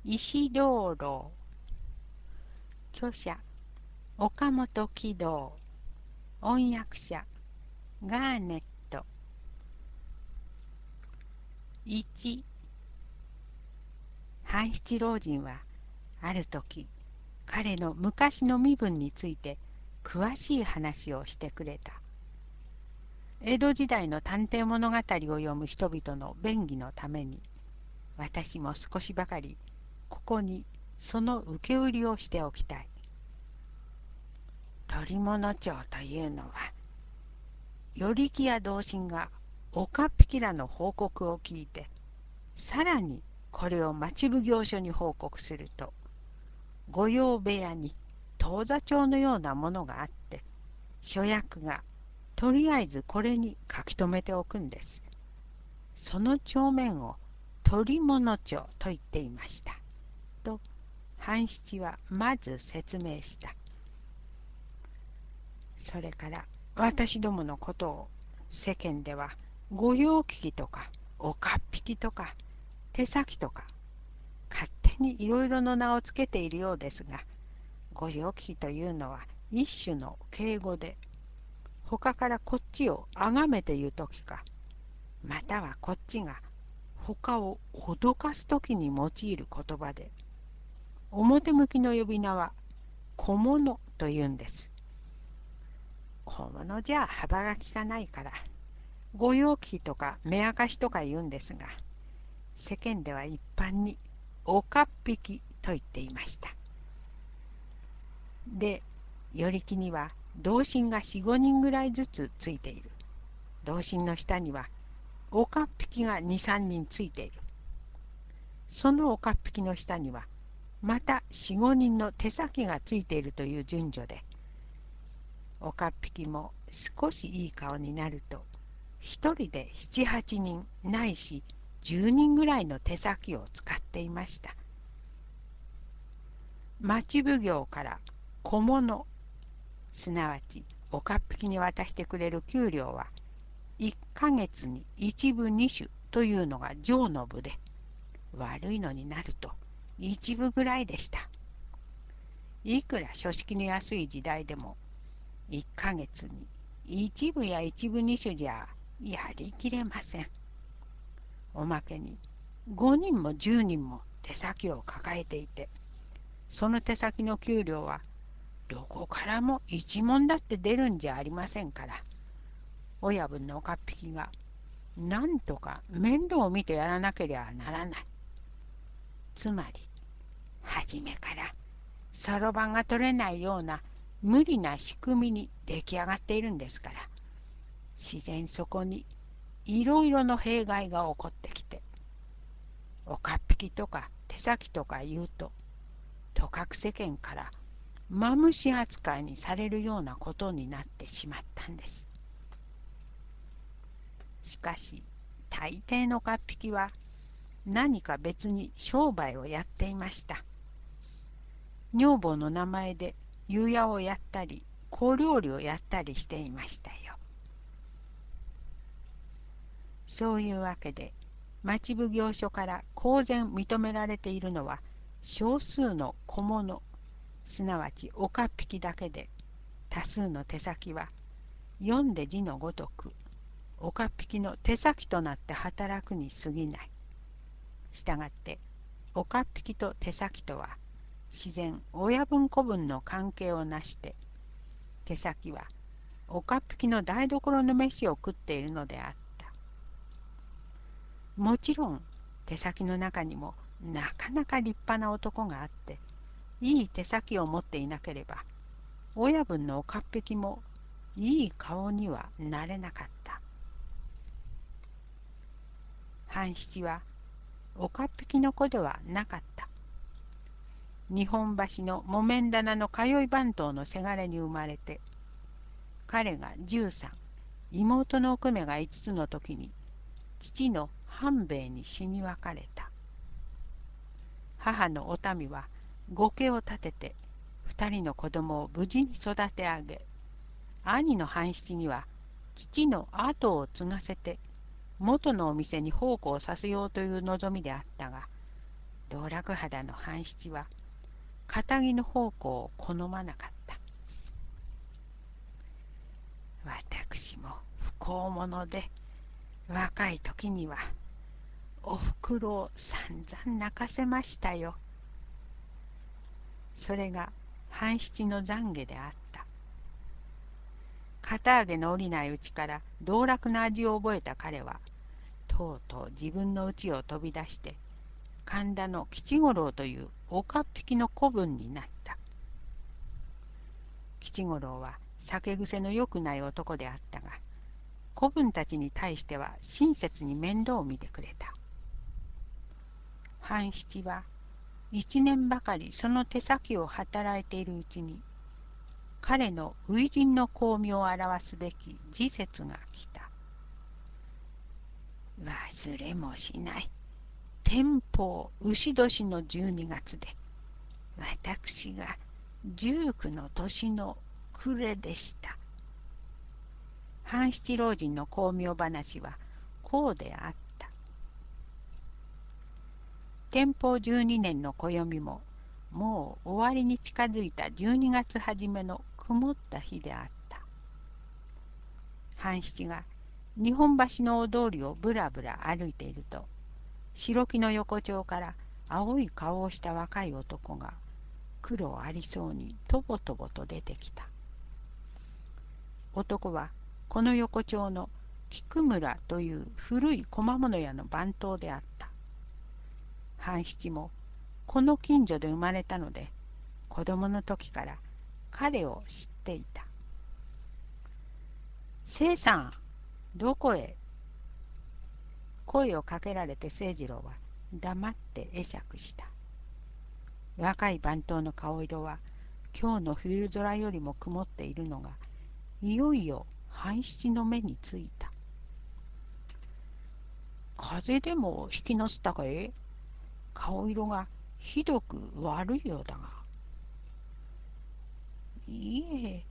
石灯籠。著者岡本喜道。音訳者ガーネット。1、半七老人はある時彼の昔の身分について詳しい話をしてくれた。江戸時代の探偵物語を読む人々の便宜のために、私も少しばかりここにその受け売りをしておきたい。捕物町というのは、与力や同心が岡っ引きらの報告を聞いて、さらにこれを町奉行所に報告すると、御用部屋に当座帳のようなものがあって、諸役がとりあえずこれに書き留めておくんです。その帳面を捕物帳と言っていました。と半七はまず説明した。それから私どものことを世間では御用聞きとか岡っ引きとか手先とか勝手にいろいろの名をつけているようですが、御用聞きというのは一種の敬語で、他からこっちを崇めて言うときか、またはこっちが他を脅かすときに用いる言葉で、表向きの呼び名は小物というんです。小物じゃ幅が利かないから、御用聞きとか目明かしとか言うんですが、世間では一般に岡っ引きと言っていました。で、与力には同心が4、5人ぐらいずつついている。同心の下には岡っ引きが2、3人ついている。その岡っ引きの下にはまた4、5人の手先がついているという順序で、岡っ引きも少しいい顔になると、一人で7、8人ないし10人ぐらいの手先を使っていました。町奉行から小物、すなわち岡っ引きに渡してくれる給料は1ヶ月に1部2種というのが上の部で、悪いのになると1部ぐらいでした。いくら書式の安い時代でも1ヶ月に1部や1部2種じゃやりきれません。おまけに5人も10人も手先を抱えていて、その手先の給料はどこからも一文だって出るんじゃありませんから、親分の岡っ引きがなんとか面倒を見てやらなければならない。つまり初めからそろばんが取れないような無理な仕組みに出来上がっているんですから、自然そこにいろいろの弊害が起こってきて、岡っ引きとか手先とか言うと、とかく世間からマムシ扱いにされるようなことになってしまったんです。しかし大抵の岡っ引きは何か別に商売をやっていました。女房の名前で湯屋をやったり小料理をやったりしていましたよ。そういうわけで町奉行所から公然認められているのは少数の小物、すなわち岡っ引きだけで、多数の手先は読んで字のごとく岡っ引きの手先となって働くに過ぎない。したがって岡っ引きと手先とは自然親分子分の関係をなして、手先は岡っ引きの台所の飯を食っているのであった。もちろん手先の中にもなかなか立派な男があって、いい手先を持っていなければ親分の岡っ引きもいい顔にはなれなかった。半七は岡っ引きの子ではなかった。日本橋の木綿棚の通い番頭のせがれに生まれて、彼が13、妹の奥目が5つの時に父の半兵衛に死に別れた。母のお民は後家を立てて2人の子供を無事に育て上げ、兄の半七には父の後を継がせて元のお店に奉公させようという望みであったが、 道楽肌の半七は堅気の奉公を好まなかった。私も不幸者で、若い時にはおふくろを散々泣かせましたよ。それが半七の懺悔であった。肩上げの下りないうちから道楽の味を覚えた彼は、とうとう自分の家を飛び出して神田の吉五郎という岡っ引きの子分になった。吉五郎は酒癖のよくない男であったが、子分たちに対しては親切に面倒を見てくれた。半七は一年ばかりその手先を働いているうちに、彼の初陣の巧妙を表すべき時節が来た。忘れもしない。天保丑年の12月で、私が19の年の暮れでした。半七老人の巧妙話はこうであった。天保12年の暦ももう終わりに近づいた12月初めの曇った日であった。半七が日本橋の大通りをぶらぶら歩いていると、白木の横丁から青い顔をした若い男が苦労ありそうにとぼとぼと出てきた。男はこの横丁の菊村という古い小物屋の番頭であった。半七もこの近所で生まれたので、子供の時から彼を知っていた。清さん、どこへ？声をかけられて清次郎は黙って会釈した。若い番頭の顔色は今日の冬空よりも曇っているのがいよいよ半七の目についた。風邪でもひきなすったかい？顔色がひどく悪いようだが。いえ、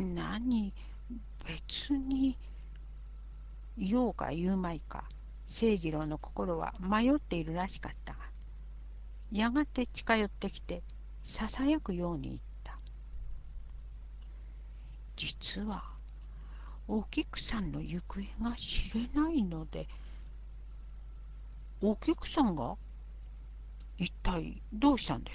別に。言おうか言うまいか、清次郎の心は迷っているらしかったが、やがて近寄ってきてささやくように言った。実はお菊さんの行方が知れないので。お菊さんが？一体どうしたんです？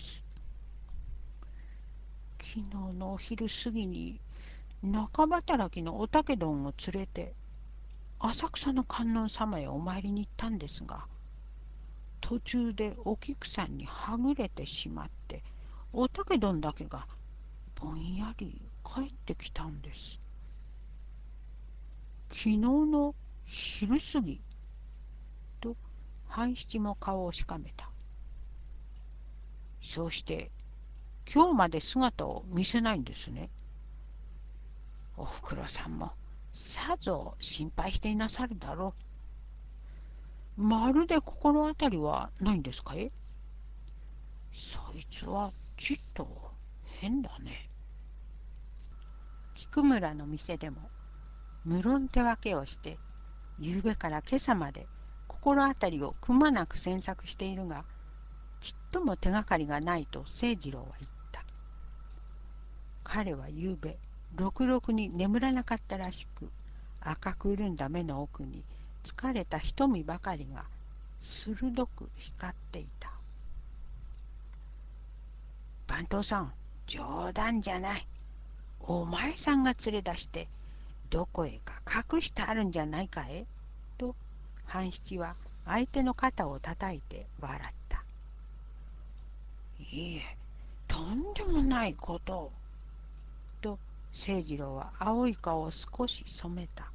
昨日のお昼過ぎに中働きのおたけどんを連れて浅草の観音様へお参りに行ったんですが、途中でお菊さんにはぐれてしまって、おたけどんだけがぼんやり帰ってきたんです。昨日の昼過ぎと半七も顔をしかめた。そうして今日まで姿を見せないんですね。おふくろさんもさぞ心配していなさるだろう。まるで心当たりはないんですかい？そいつはちっと変だね。菊村の店でも無論手分けをして、夕べから今朝まで心当たりをくまなく詮索しているが、ちっとも手がかりがないと清次郎は言った。彼は夕べろくろくに眠らなかったらしく、赤く潤んだ目の奥に疲れた瞳ばかりが鋭く光っていた。番頭さん、冗談じゃない。お前さんが連れ出してどこへか隠してあるんじゃないかい？と半七は相手の肩をたたいて笑った。いいえ、とんでもないことを。と清次郎は青い顔を少し染めた。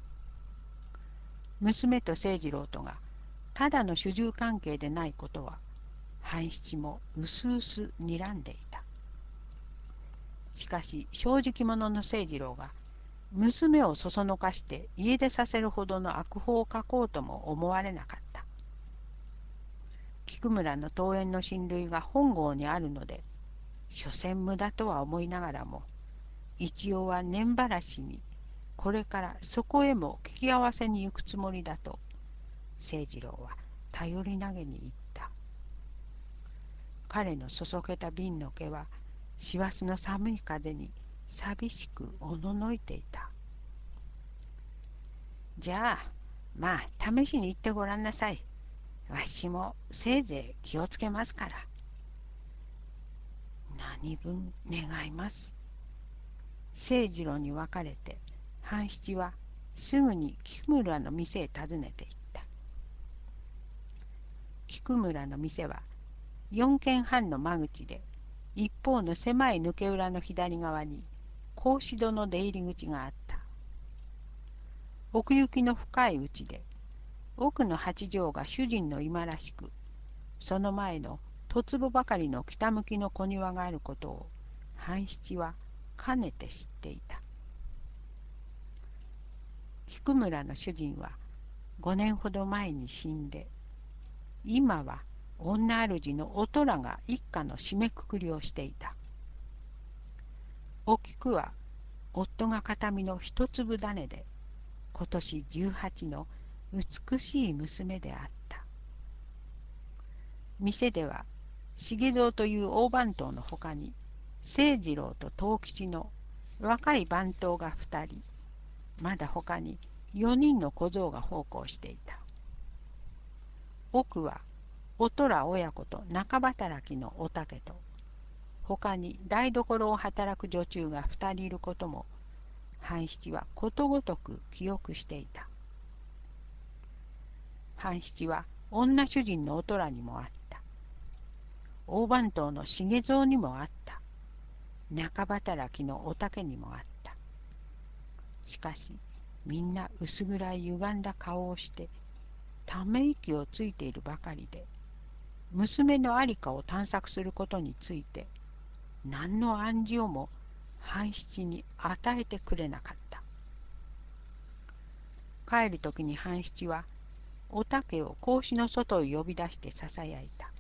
娘と清次郎とがただの主従関係でないことは半七もうすうす睨んでいた。しかし正直者の清次郎が娘をそそのかして家出させるほどの悪法を書こうとも思われなかった。菊村の桃園の親類が本郷にあるので、所詮無駄とは思いながらも、一応は年ばらしにこれからそこへも聞き合わせに行くつもりだと清次郎は頼りなげに言った。 彼のそそけた瓶の毛は師走の寒い風に寂しくおののいていた。じゃあ、まあ試しに行ってごらんなさい。わしもせいぜい気をつけますから。何分願います。清次郎に別れて半七はすぐに菊村の店へ訪ねて行った。菊村の店は4軒半の間口で、一方の狭い抜け裏の左側に格子戸の出入り口があった。奥行きの深いうちで、奥の八畳が主人の居間らしく、その前の十坪ばかりの北向きの小庭があることを半七はかねて知っていた。菊村の主人は5年ほど前に死んで、今は女主のおとらが一家の締めくくりをしていた。お菊は夫が形見の一粒種で、今年18の美しい娘であった。店では重蔵という大番頭のほかに清次郎と藤吉の若い番頭が2人、まだほかに4人の小僧が奉公していた。奥はおとら親子と中働きのおたけと、ほかに台所を働く女中が2人いることも半七はことごとく記憶していた。半七は女主人のおとらにもあった。大番頭の重蔵にもあった。中働きのおたけにもあった。しかしみんな薄暗い歪んだ顔をしてため息をついているばかりで、娘の在りかを探索することについて何の暗示をも半七に与えてくれなかった。帰る時に半七はおたけを格子の外へ呼び出してささやいた。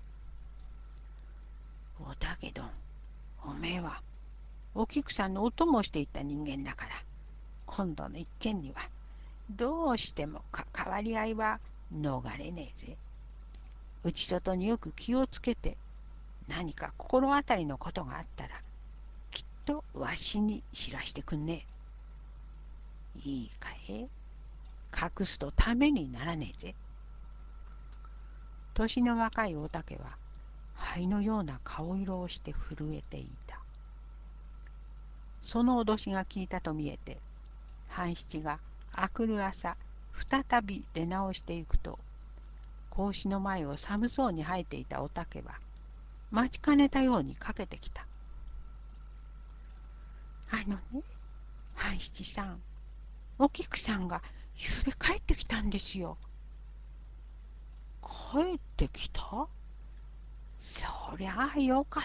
おたけどん、おめえはお菊さんのお供をしていった人間だから、今度の一件にはどうしても関わり合いは逃れねえぜ。内外によく気をつけて、何か心当たりのことがあったらきっとわしに知らしてくんねえ。いいかい、隠すとためにならねえぜ。年の若いおたけは灰のような顔色をして震えていた。その脅しが効いたと見えて、半七が明くる朝再び出直していくと、格子の前を寒そうに生えていたおたけは待ちかねたようにかけてきた。ね、半七さん、お菊さんがゆうべ帰ってきたんですよ。帰ってきた？そりゃあよかった。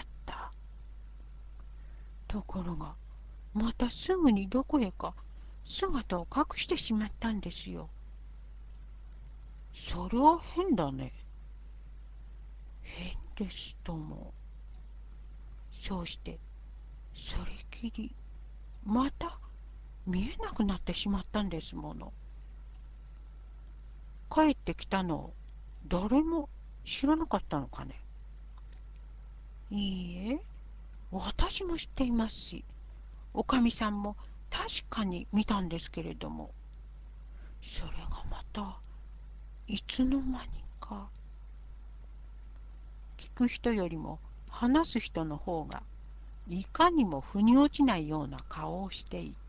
ところがまたすぐにどこへか姿を隠してしまったんですよ。それは変だね。変ですとも。そうしてそれきりまた見えなくなってしまったんですもの。帰ってきたのを誰も知らなかったのかね。いいえ、私も知っていますし、おかみさんも確かに見たんですけれども、それがまたいつの間にか。聞く人よりも話す人の方がいかにも腑に落ちないような顔をしていた。